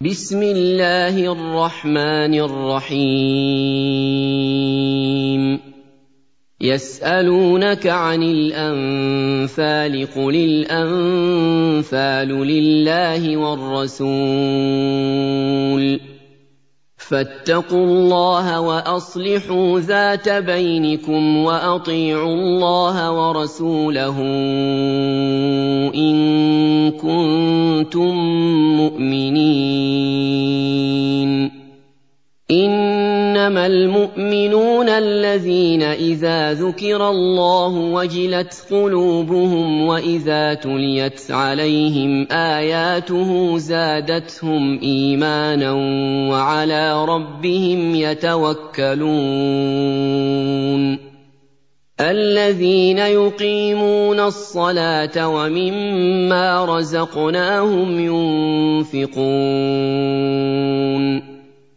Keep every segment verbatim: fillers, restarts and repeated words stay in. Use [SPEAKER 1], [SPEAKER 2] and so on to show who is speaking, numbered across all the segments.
[SPEAKER 1] بسم الله الرحمن الرحيم يسألونك عن الأنفال قل الأنفال لله والرسول فاتقوا الله وأصلحوا ذات بينكم وأطيعوا الله ورسوله إن كنتم مؤمنين إنما المؤمنون الذين إذا ذكر الله وجلت قلوبهم وإذا تليت عليهم آياته زادتهم إيمانا وعلى ربهم يتوكلون الذين يقيمون الصلاة ومما رزقناهم ينفقون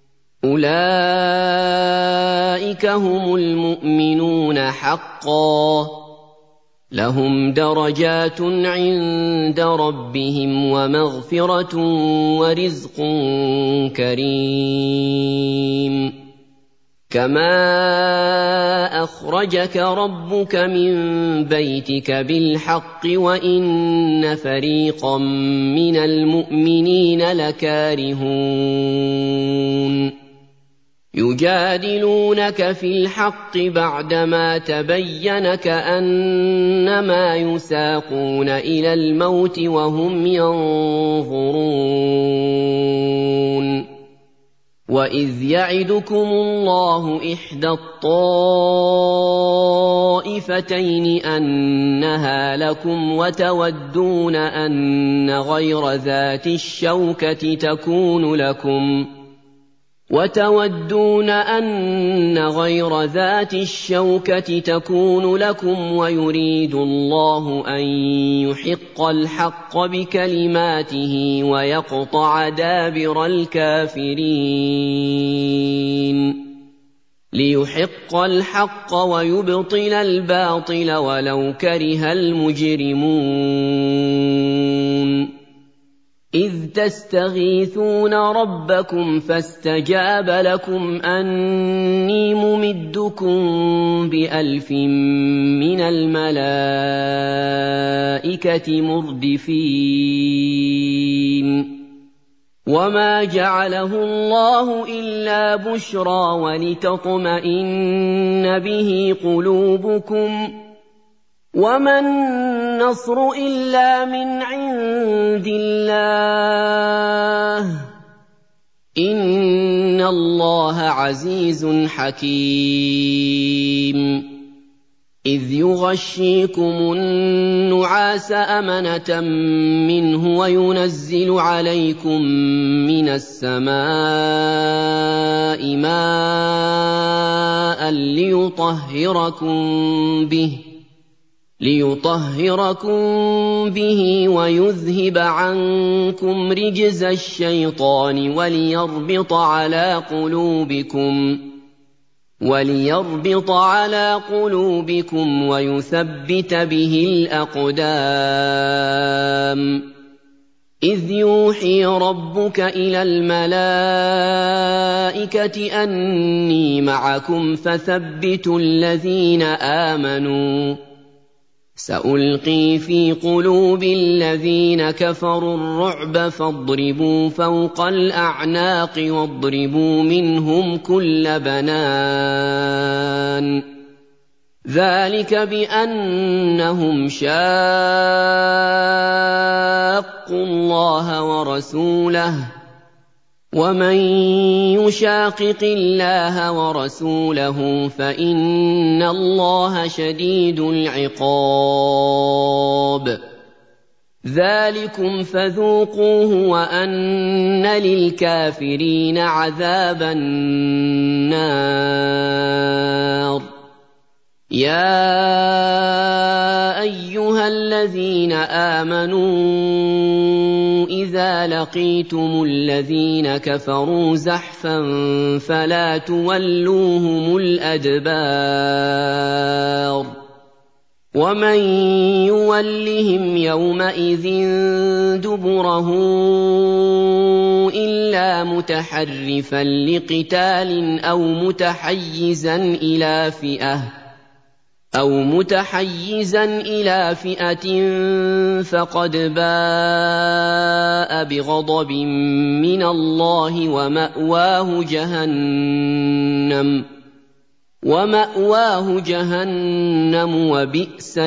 [SPEAKER 1] أولئك هم المؤمنون حقا لهم درجات عند ربهم ومغفرة ورزق كريم كما أخرجك ربك من بيتك بالحق وإن فريقا من المؤمنين لكارهون يجادلونك في الحق بعدما تبين كأنما يساقون إلى الموت وهم ينظرون وإذ يعدكم الله إحدى الطائفتين أنها لكم وتودون أن غير ذات الشوكة تكون لكم وتودون أن غير ذات الشوكة تكون لكم ويريد الله أن يحق الحق بكلماته ويقطع دابر الكافرين ليحق الحق ويبطل الباطل ولو كره المجرمون إذ تستغيثون ربكم فاستجاب لكم أني ممدكم بألف من الملائكة مردفين وما جعله الله إلا بشرى ولتطمئن به قلوبكم وما النصر إلا من عند الله إن الله عزيز حكيم إذ يغشيكم النعاس أمنة منه وينزل عليكم من السماء ماء ليطهركم به ليطهركم به ويذهب عنكم رجز الشيطان وليربط على قلوبكم وليربط على قلوبكم ويثبت به الأقدام إذ يوحي ربك إلى الملائكة أني معكم فثبتوا الذين آمنوا سألقي في قلوب الذين كفروا الرعب فاضربوا فوق الأعناق واضربوا منهم كل بنان ذلك بأنهم شاقوا الله ورسوله ومن يشاقق الله ورسوله فإن الله شديد العقاب ذلكم فذوقوه وأن للكافرين عذاب النار يا أيها الذين آمنوا إذا لقيتم الذين كفروا زحفا فلا تولوهم الأدبار ومن يولهم يومئذ دبره إلا إِلَّا مُتَحَرِّفًا لِقِتَالٍ أَوْ مُتَحَيِّزًا إِلَىٰ فِئَةٍ أَوْ مُتَحَيِّزًا إِلَىٰ فِئَةٍ فَقَدْ بَاءَ بِغَضَبٍ مِّنَ اللَّهِ وَمَأْوَاهُ جَهَنَّمُ وَمَأْوَاهُ جَهَنَّمُ وَبِئْسَ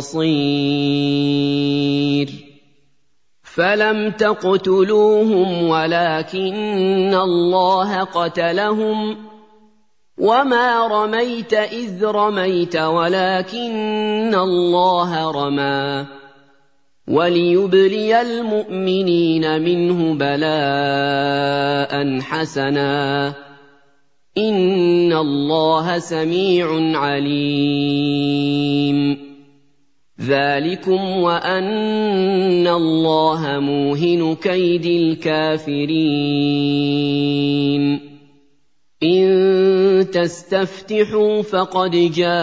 [SPEAKER 1] الْمَصِيرُ فَلَمْ تَقْتُلُوهُمْ وَلَٰكِنَّ اللَّهَ قَتَلَهُمْ وَمَا رَمَيْتَ إِذْ رَمَيْتَ وَلَٰكِنَّ اللَّهَ رَمَىٰ وَلِيُبْلِيَ الْمُؤْمِنِينَ مِنْهُ بَلَاءً حَسَنًا ۚ إِنَّ اللَّهَ سَمِيعٌ عَلِيمٌ ذَٰلِكُمْ وَأَنَّ اللَّهَ مُوهِنُ كَيْدِ الْكَافِرِينَ إِن تَسْتَفْتِحُوا فَقَدْ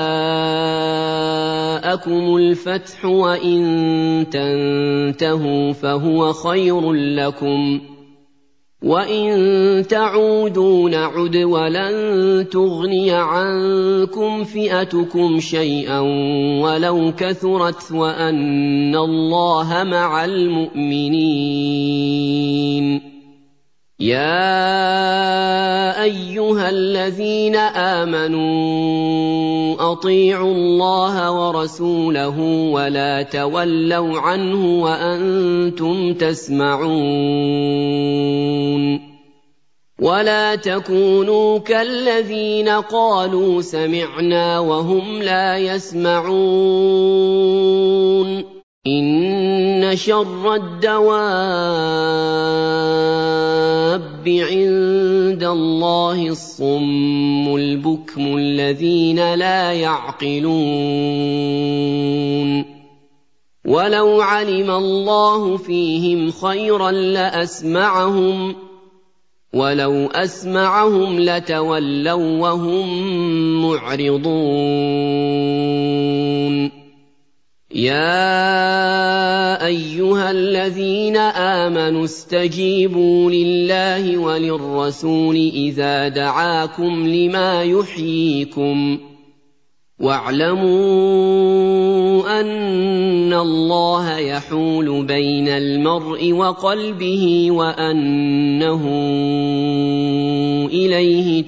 [SPEAKER 1] جَاءَكُمُ الْفَتْحُ وَإِن تَنتَهُوا فَهُوَ خَيْرٌ لَّكُمْ وَإِن تَعُودُوا نَعُدْ وَلَن تُغْنِيَ عَنكُمْ فِئَتُكُمْ شَيْئًا وَلَوْ كَثُرَتْ وَأَنَّ اللَّهَ مَعَ الْمُؤْمِنِينَ يَا أَيُّهَا الَّذِينَ آمَنُوا أَطِيعُوا اللَّهَ وَرَسُولَهُ وَلَا تَوَلَّوْا عَنْهُ وَأَنتُمْ تَسْمَعُونَ وَلَا تَكُونُوا كَالَّذِينَ قَالُوا سَمِعْنَا وَهُمْ لَا يَسْمَعُونَ إِنَّ شَرَّ الدَّوَابِّ عِندَ اللَّهِ الصُّمُّ الْبُكْمُ الَّذِينَ لَا يَعْقِلُونَ وَلَوْ عَلِمَ اللَّهُ فِيهِمْ خَيْرًا لَّأَسْمَعَهُمْ وَلَوْ أَسْمَعَهُمْ لَتَوَلَّوا وَّهُم مُّعْرِضُونَ يَا أَيُّهَا الَّذِينَ آمَنُوا اسْتَجِيبُوا لِلَّهِ وَلِلرَّسُولِ إِذَا دَعَاكُمْ لِمَا يُحْيِيكُمْ وَاعْلَمُوا أَنَّ اللَّهَ يَحُولُ بَيْنَ الْمَرْءِ وَقَلْبِهِ وَأَنَّهُ إِلَيْهِ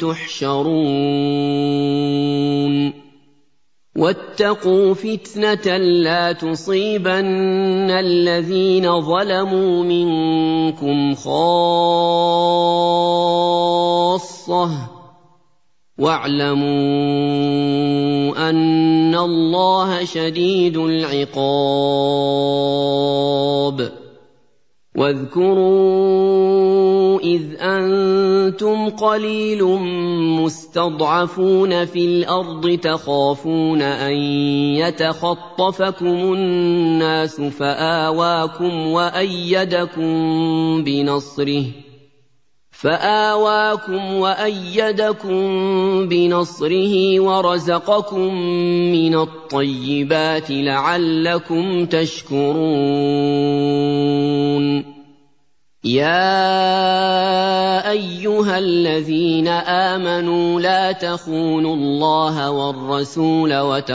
[SPEAKER 1] تُحْشَرُونَ وَاتَّقُوا فِتْنَةً لَّا تُصِيبَنَّ الَّذِينَ ظَلَمُوا مِنكُمْ خَاصَّةً وَاعْلَمُوا أَنَّ اللَّهَ شَدِيدُ الْعِقَابِ وَاذْكُرُوا إِذْ أَنتُمْ قَلِيلٌ مُّسْتَضْعَفُونَ فِي الْأَرْضِ تَخَافُونَ أَن يَتَخَطَّفَكُمُ النَّاسُ فَآوَاكُمْ وَأَيَّدَكُم بِنَصْرِهِ فَآوَاكُمْ وَأَيَّدَكُم بِنَصْرِهِ وَرَزَقَكُم مِّنَ الطَّيِّبَاتِ لَعَلَّكُمْ تَشْكُرُونَ يَا أَيُّهَا الَّذِينَ آمَنُوا لَا تَخُونُوا اللَّهَ وَالرَّسُولَ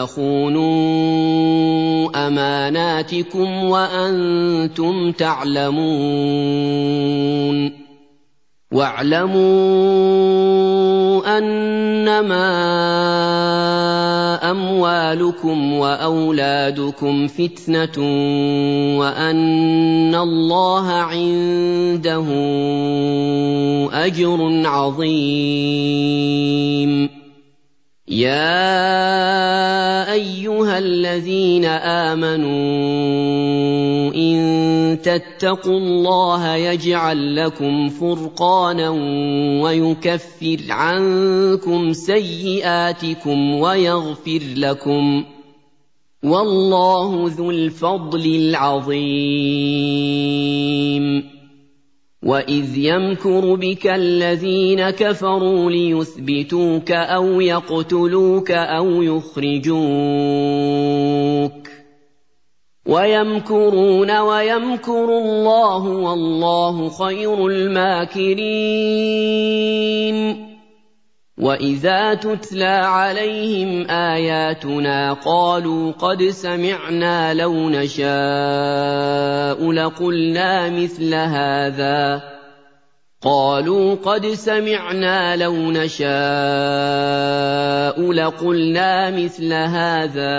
[SPEAKER 1] وَتَخُونُوا أَمَانَاتِكُمْ وَأَنتُمْ تَعْلَمُونَ وَاعْلَمُوا أَنَّمَا أَمْوَالُكُمْ وَأَوْلَادُكُمْ فِتْنَةٌ وَأَنَّ اللَّهَ عِندَهُ أَجْرٌ عَظِيمٌ يَا أَيُّهَا الَّذِينَ آمَنُوا إِن تَتَّقُوا اللَّهَ يَجْعَل لَّكُمْ فُرْقَانًا وَيُكَفِّرْ عَنكُمْ سَيِّئَاتِكُمْ وَيَغْفِرْ لَكُمْ وَاللَّهُ ذُو الْفَضْلِ الْعَظِيمِ وَإِذْ يَمْكُرُ بِكَ الَّذِينَ كَفَرُوا لِيُثْبِتُوكَ أَوْ يَقْتُلُوكَ أَوْ يُخْرِجُوكَ وَيَمْكُرُونَ وَيَمْكُرُ اللَّهُ وَاللَّهُ خَيْرُ الْمَاكِرِينَ وَإِذَا تُتْلَىٰ عَلَيْهِمْ آيَاتُنَا قَالُوا قَدْ سَمِعْنَا لَوْ نَشَاءُ لَقُلْنَا مِثْلَ هَٰذَا قَالُوا قَدْ سَمِعْنَا لَوْ نَشَاءُ لَقُلْنَا مِثْلَ هَٰذَا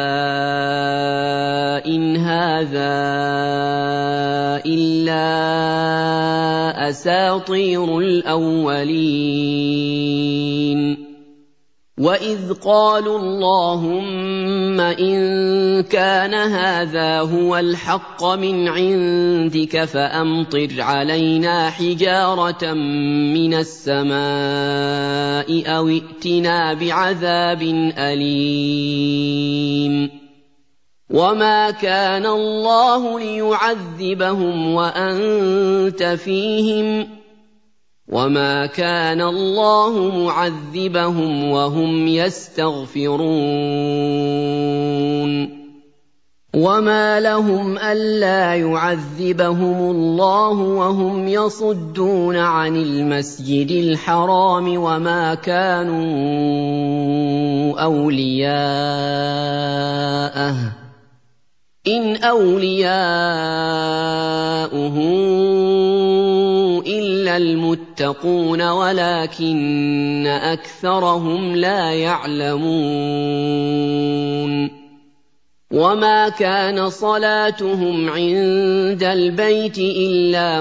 [SPEAKER 1] إِنْ هَٰذَا إِلَّا أَسَاطِيرُ الْأَوَّلِينَ وَإِذْ قَالُوا اللَّهُمَّ إِن كَانَ هَٰذَا هُوَ الْحَقَّ مِنْ عِندِكَ فَأَمْطِرْ عَلَيْنَا حِجَارَةً مِّنَ السَّمَاءِ أَوِ ائْتِنَا بِعَذَابٍ أَلِيمٍ وَمَا كَانَ اللَّهُ لِيُعَذِّبَهُمْ وَأَنتَ فِيهِمْ وَمَا كَانَ اللَّهُ مُعَذِّبَهُمْ وَهُمْ يَسْتَغْفِرُونَ وَمَا لَهُمْ أَلَّا يُعَذِّبَهُمُ اللَّهُ وَهُمْ يَصُدُّونَ عَنِ الْمَسْجِدِ الْحَرَامِ وَمَا كَانُوا أَوْلِيَاءَهُ إِنْ أَوْلِيَاؤُهُ إِلَّا الْمُتَّقُونَ وَلَٰكِنَّ أَكْثَرَهُمْ لَا يَعْلَمُونَ وَمَا كَانَ صَلَاتُهُمْ عِندَ الْبَيْتِ إِلَّا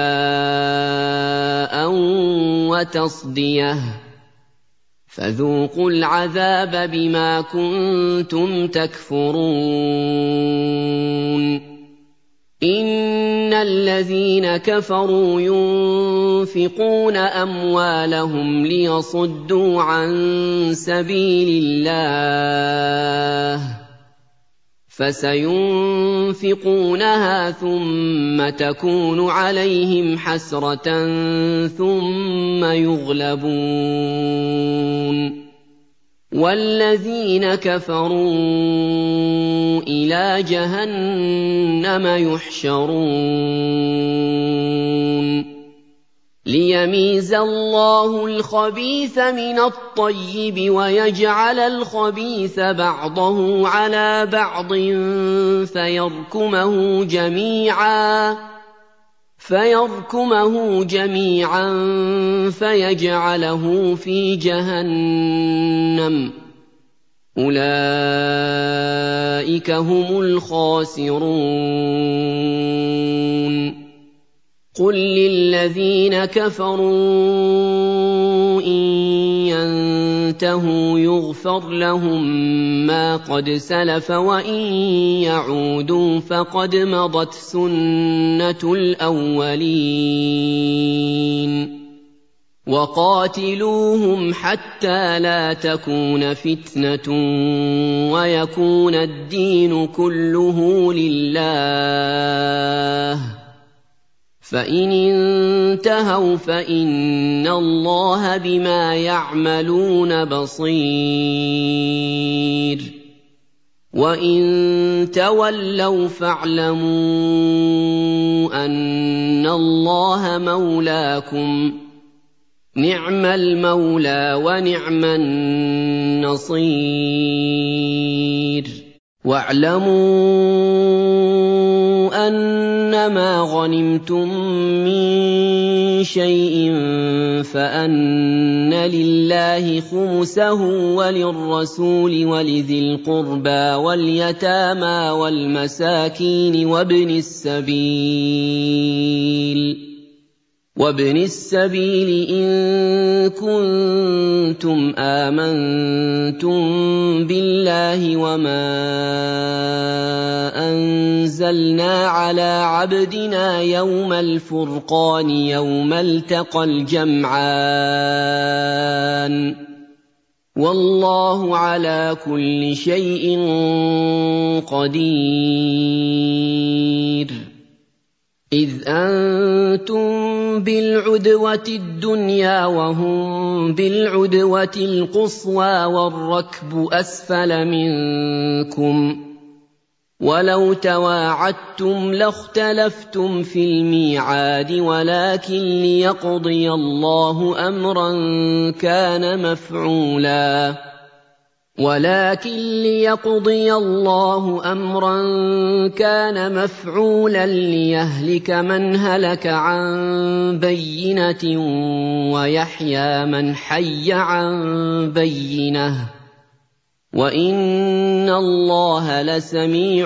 [SPEAKER 1] مُكَاءً وَتَصْدِيَةً فَذُوقُوا الْعَذَابَ بِمَا كُنتُمْ تَكْفُرُونَ إِنَّ الَّذِينَ كَفَرُوا يُنفِقُونَ أَمْوَالَهُمْ لِيَصُدُّوا عَن سَبِيلِ اللَّهِ فَسَيُنفِقُونَهَا ثُمَّ تَكُونُ عَلَيْهِمْ حَسْرَةً ثُمَّ يُغْلَبُونَ وَالَّذِينَ كَفَرُوا إِلَىٰ جَهَنَّمَ يُحْشَرُونَ لِيَمِيزَ اللَّهُ الْخَبِيثَ مِنَ الطَّيِّبِ وَيَجْعَلَ الْخَبِيثَ بَعْضَهُ عَلَىٰ بَعْضٍ فَيَرْكُمَهُ جَمِيعًا فَيَرْكُمَهُ جَمِيعًا فَيَجْعَلَهُ فِي جَهَنَّمَ أُولَٰئِكَ هُمُ الْخَاسِرُونَ قُل لِّلَّذِينَ كَفَرُوا إِن يَنتَهُوا يُغْفَرْ لَهُم مَّا قَدْ سَلَفَ وَإِن يَعُودُوا فَقَدْ مَضَتْ سُنَّتُ الْأَوَّلِينَ وَقَاتِلُوهُمْ حَتَّىٰ لَا تَكُونَ فِتْنَةٌ وَيَكُونَ الدِّينُ كُلُّهُ لِلَّهِ فَإِنِ انتَهَوْا فَإِنَّ اللَّهَ بِمَا يَعْمَلُونَ بَصِيرٌ وَإِن تَوَلَّوْا فَاعْلَمُوا أَنَّ اللَّهَ مَوْلَاكُمْ نِعْمَ الْمَوْلَىٰ وَنِعْمَ النَّصِيرُ وَاعْلَمُوا أَنَّمَا غَنِمْتُم مِّن شَيْءٍ فَأَنَّ لِلَّهِ خُمُسَهُ وَلِلرَّسُولِ وَلِذِي الْقُرْبَىٰ وَالْيَتَامَىٰ وَالْمَسَاكِينِ وَابْنِ السَّبِيلِ وابن السبيل إن كنتم آمنتم بالله وما أنزلنا على عبدنا يوم الفرقان يوم التقى الجمعان والله على كل شيء قدير إذ أنتم بالعدوة الدنيا وهم بالعدوة القصوى والركب أسفل منكم وَلَوْ تَوَاعَدتُّمْ لَاخْتَلَفْتُمْ فِي الْمِيعَادِ وَلَٰكِن لِّيَقْضِيَ اللَّهُ أَمْرًا كَانَ مَفْعُولًا وَلَٰكِن لِّيَقْضِيَ اللَّهُ أَمْرًا كَانَ مَفْعُولًا لِّيَهْلِكَ مَنْ هَلَكَ عَن بَيِّنَةٍ وَيَحْيَىٰ مَنْ حَيَّ عَن بَيِّنَةٍ ۗ وَإِنَّ اللَّهَ لَسَمِيعٌ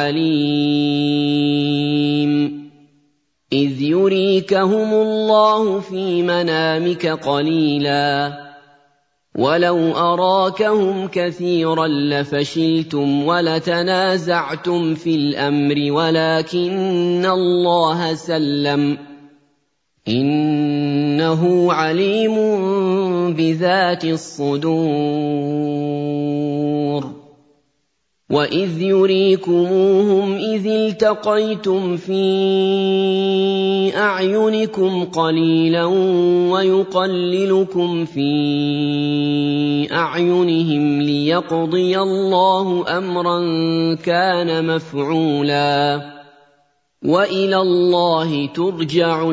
[SPEAKER 1] عَلِيمٌ إِذْ يُرِيكَهُمُ اللَّهُ فِي مَنَامِكَ قَلِيلًا وَلَوْ أَرَاكَهُمْ كَثِيرًا لَّفَشِلْتُمْ وَلَتَنَازَعْتُمْ فِي الْأَمْرِ وَلَٰكِنَّ اللَّهَ سَلَّمَ ۗ إِنَّهُ عَلِيمٌ بِذَاتِ الصُّدُورِ وَإِذْ يُرِيكُمُوهُمْ إِذِ الْتَقَيْتُمْ فِي أَعْيُنِكُمْ قَلِيلًا وَيُقَلِّلُكُمْ فِي أَعْيُنِهِمْ لِيَقْضِيَ اللَّهُ أَمْرًا كَانَ مَفْعُولًا وَإِلَى اللَّهِ تُرْجَعُ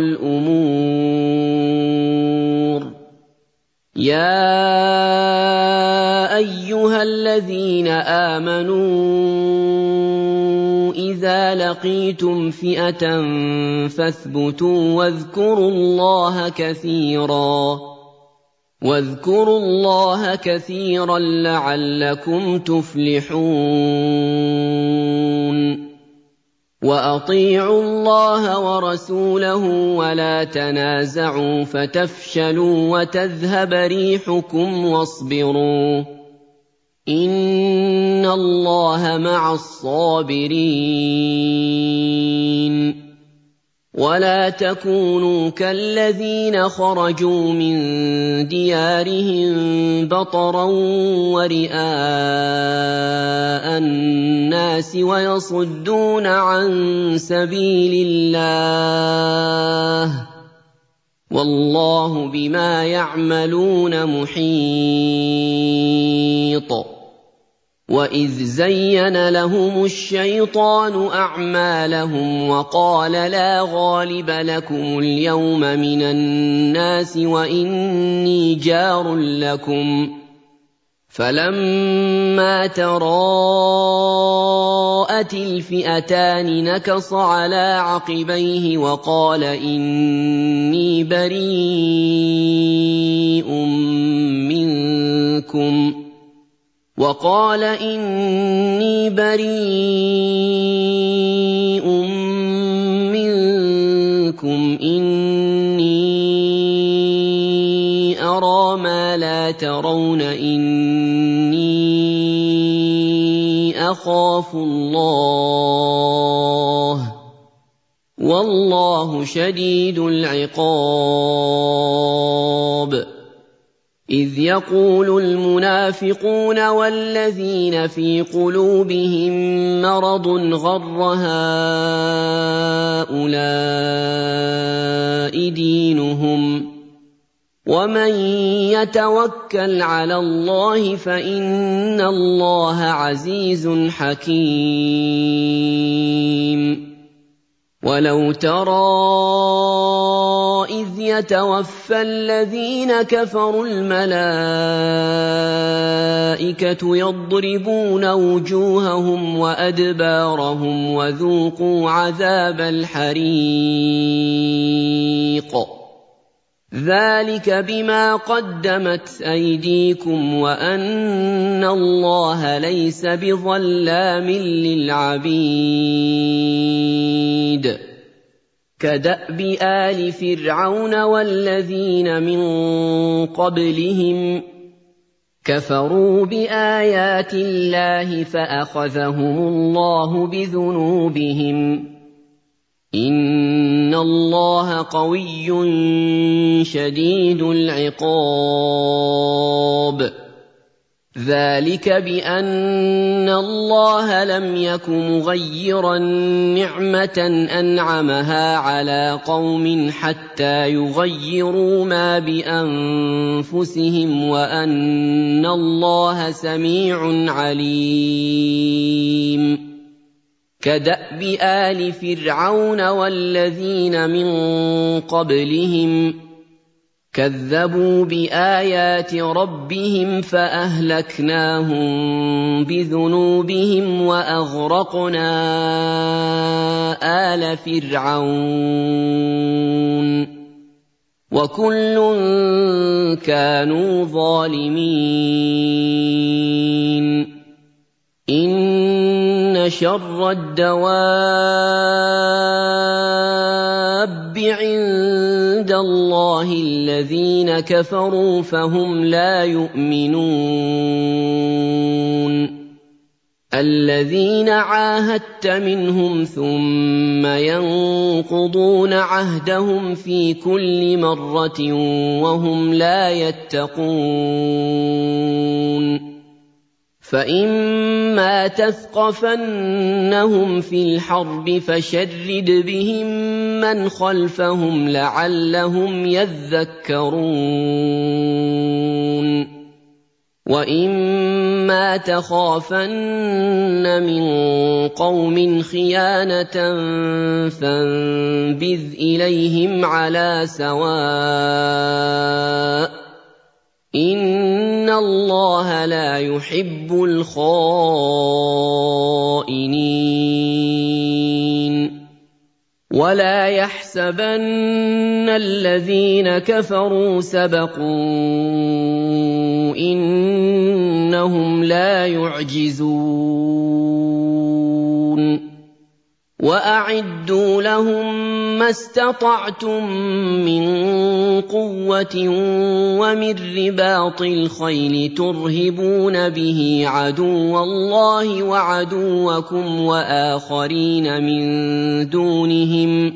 [SPEAKER 1] الْأُمُورُ يَا أَيُّهَا الَّذِينَ آمَنُوا إِذَا لَقِيتُمْ فِئَةً فَاثْبُتُوا وَاذْكُرُوا اللَّهَ كَثِيرًا وَاذْكُرُوا اللَّهَ كَثِيرًا لَّعَلَّكُمْ تُفْلِحُونَ وَأَطِيعُوا اللَّهَ وَرَسُولَهُ وَلَا تَنَازَعُوا فَتَفْشَلُوا وَتَذْهَبَ رِيحُكُمْ وَاصْبِرُوا إِنَّ اللَّهَ مَعَ الصَّابِرِينَ وَلَا تَكُونُوا كَالَّذِينَ خَرَجُوا مِن دِيَارِهِم بَطَرًا وَرِئَاءَ النَّاسِ وَيَصُدُّونَ عَن سَبِيلِ اللَّهِ ۗ وَاللَّهُ بِمَا يَعْمَلُونَ مُحِيطٌ وَإِذْ زَيَّنَ لَهُمُ الشَّيْطَانُ أَعْمَالَهُمْ وَقَالَ لَا غَالِبَ لَكُمُ الْيَوْمَ مِنَ النَّاسِ وَإِنِّي جَارٌ لَّكُمْ ۖ فَلَمَّا تَرَاءَتِ الْفِئَتَانِ نَكَصَ عَلَىٰ عَقِبَيْهِ وَقَالَ إِنِّي بَرِيءٌ مِّنكُمْ وَقَالَ إِنِّي بَرِيءٌ مِّنكُمْ إِنِّي أَرَىٰ مَا لَا تَرَوْنَ إِنِّي أَخَافُ اللَّهَ ۚ وَاللَّهُ شَدِيدُ الْعِقَابِ إِذْ يَقُولُ الْمُنَافِقُونَ وَالَّذِينَ فِي قُلُوبِهِم مَّرَضٌ غَرَّ هَٰؤُلَاءِ دِينُهُمْ ۗ وَمَن يَتَوَكَّلْ عَلَى اللَّهِ فَإِنَّ اللَّهَ عَزِيزٌ حَكِيمٌ وَلَوْ تَرَىٰ إِذْ يَتَوَفَّى الَّذِينَ كَفَرُوا الْمَلَائِكَةُ يَضْرِبُونَ وُجُوهَهُمْ وَأَدْبَارَهُمْ وَذُوقُوا عَذَابَ الْحَرِيقِ ذَٰلِكَ بِمَا قَدَّمَتْ أَيْدِيكُمْ وَأَنَّ اللَّهَ لَيْسَ بِظَلَّامٍ لِّلْعَبِيدِ كَدَأْبِ آلِ فِرْعَوْنَ وَالَّذِينَ مِن قَبْلِهِمْ كَفَرُوا بِآيَاتِ اللَّهِ فَأَخَذَهُمُ اللَّهُ بِذُنُوبِهِمْ ۗ إِنَّ اللَّهَ قَوِيٌّ شَدِيدُ الْعِقَابِ ذَٰلِكَ بِأَنَّ اللَّهَ لَمْ يَكُ مُغَيِّرًا نِّعْمَةً أَنْعَمَهَا عَلَىٰ قَوْمٍ حَتَّىٰ يُغَيِّرُوا مَا بِأَنفُسِهِمْ وَأَنَّ اللَّهَ سَمِيعٌ عَلِيمٌ كدأب آل فرعون والذين من قبلهم كذبوا بآيات ربهم فأهلكناهم بذنوبهم وأغرقنا آل فرعون وكل كانوا ظالمين إن شر الدواب عند الله الذين كفروا فهم لا يؤمنون الذين عاهدت منهم ثم ينقضون عهدهم في كل مرة وهم لا يتقون فإما تثقفنهم في الحرب فشرد بهم من خلفهم لعلهم يذكرون وإما تخافن من قوم خيانة فانبذ إليهم على سواء إن الله لا يحب الخائنين ولا يحسبن الذين كفروا سبقوا إنهم لا يعجزون وأعدوا لهم ما استطعتم من قوة ومن رباط الخيل ترهبون به عدو الله وعدوكم وآخرين من دونهم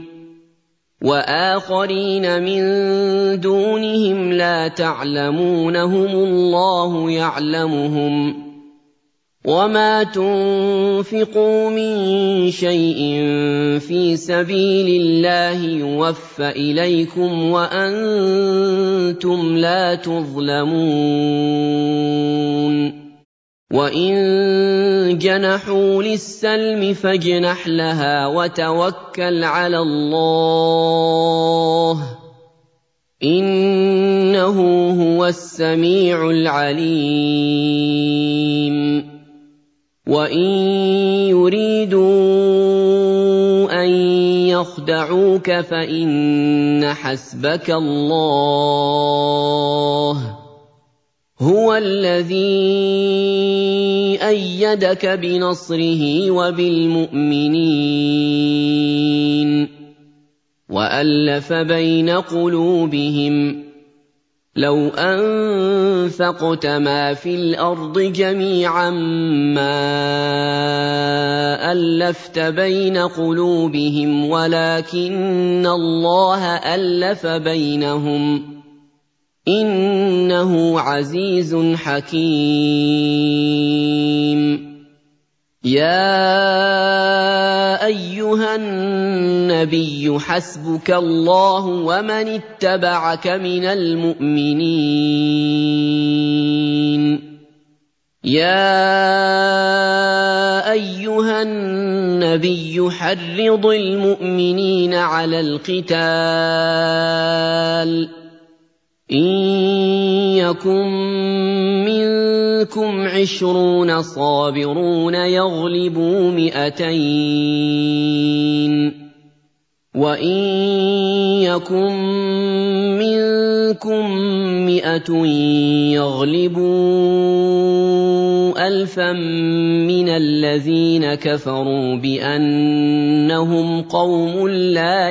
[SPEAKER 1] وآخرين من دونهم لا تعلمونهم الله يعلمهم وما تنفقوا من شيء في سبيل الله يوفى إليكم وأنتم لا تظلمون وإن جنحوا للسلم فاجنح لها وتوكل على الله إنه هو السميع العليم وإن يريدوا أن يخدعوك فإن حسبك الله هو الذي أيدك بنصره وبالمؤمنين وألف بين قلوبهم لو أنفقت ما في الأرض جميعا ما ألفت بين قلوبهم ولكن الله ألف بينهم إنه عزيز حكيم يا أيها النبي حسبك الله ومن اتبعك من المؤمنين يا أيها النبي حرض المؤمنين على القتال إن يكن منكم عشرون صابرون يغلبوا مئتين وإن يكن منكم مئة يغلبوا ألفا من الذين كفروا بأنهم قوم لا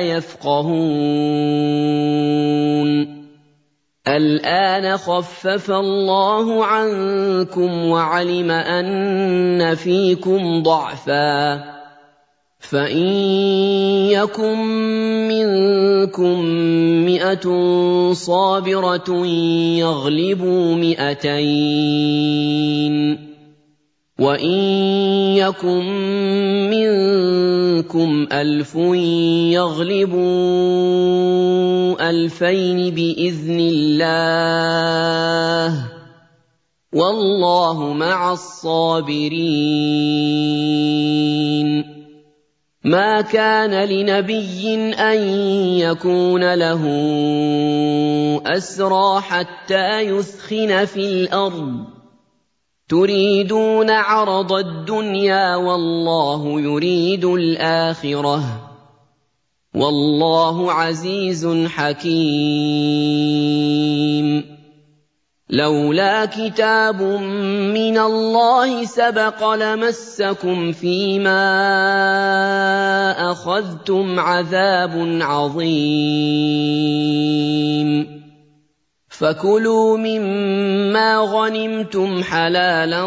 [SPEAKER 1] يفقهون الآن خفف الله عنكم وعلم أن فيكم ضعفا فإن يكن منكم مئة صابرة يغلبوا مئتين وإن يكن منكم ألف يغلبوا ألفين بإذن الله والله مع الصابرين مَا كَانَ لِنَبِيٍّ أَن يَكُونَ لَهُ أَسْرَىٰ حَتَّىٰ يُثْخِنَ فِي الْأَرْضِ ۚ تُرِيدُونَ عَرَضَ الدُّنْيَا وَاللَّهُ يُرِيدُ الْآخِرَةَ ۗ وَاللَّهُ عَزِيزٌ حَكِيمٌ. لولا كتاب من الله سبق لمسكم فيما أخذتم عذاب عظيم. فكلوا مما غنمتم حلالا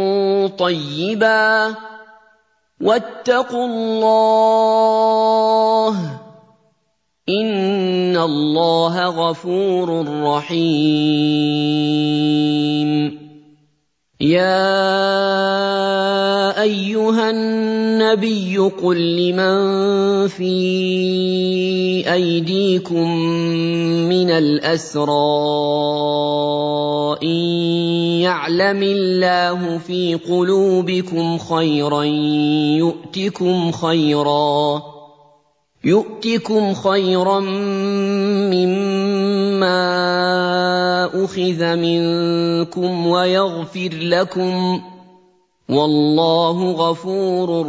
[SPEAKER 1] طيبا واتقوا الله إن الله غفور رحيم. يا أيها النبي قل لمن في أيديكم من الأسرى إن يعلم الله في قلوبكم خيرا يؤتكم خيرا يؤتكم خيرا مما أخذ منكم ويغفر لكم والله غفور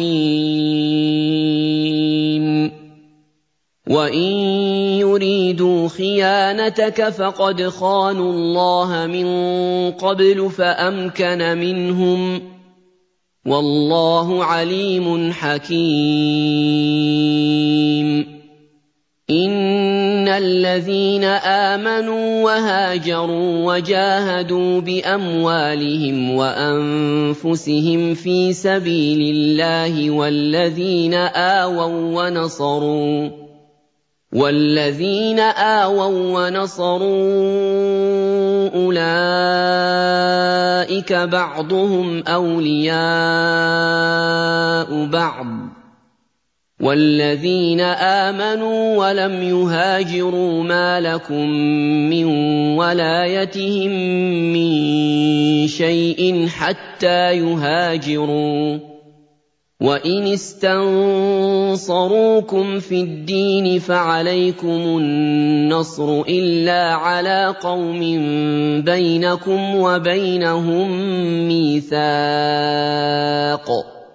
[SPEAKER 1] رحيم. وإن يريدوا خيانتك فقد خانوا الله من قبل فأمكن منهم والله عليم حكيم. إن الذين آمنوا وهاجروا وجاهدوا بأموالهم وأنفسهم في سبيل الله والذين آووا ونصروا والذين آووا ونصروا أولئك بعضهم أولياء بعض والذين آمنوا ولم يهاجروا ما لكم من ولايتهم من شيء حتى يهاجروا وإن استنصروكم في الدين فعليكم النصر إلا على قوم بينكم وبينهم ميثاق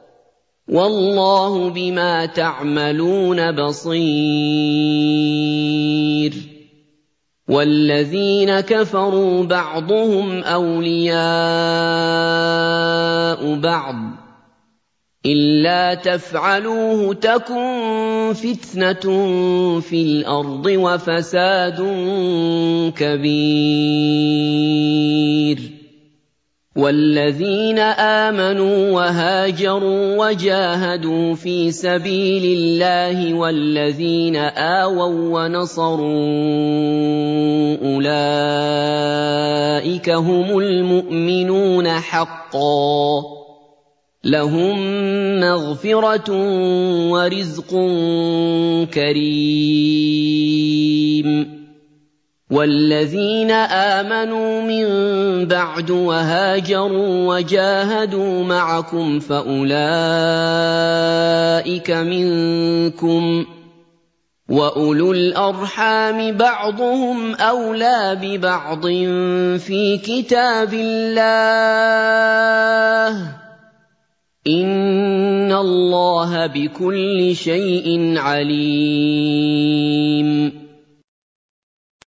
[SPEAKER 1] والله بما تعملون بصير. والذين كفروا بعضهم أولياء بعض إلا تفعلوه تكن فتنة في الأرض وفساد كبير. والذين آمنوا وهاجروا وجاهدوا في سبيل الله والذين آووا ونصروا أولئك هم المؤمنون حقا لهم مغفرة ورزق كريم. والذين آمنوا من بعد وهاجروا وجاهدوا معكم فأولئك منكم وأولو الأرحام بعضهم أولى ببعض في كتاب الله إن الله بكل شيء عليم.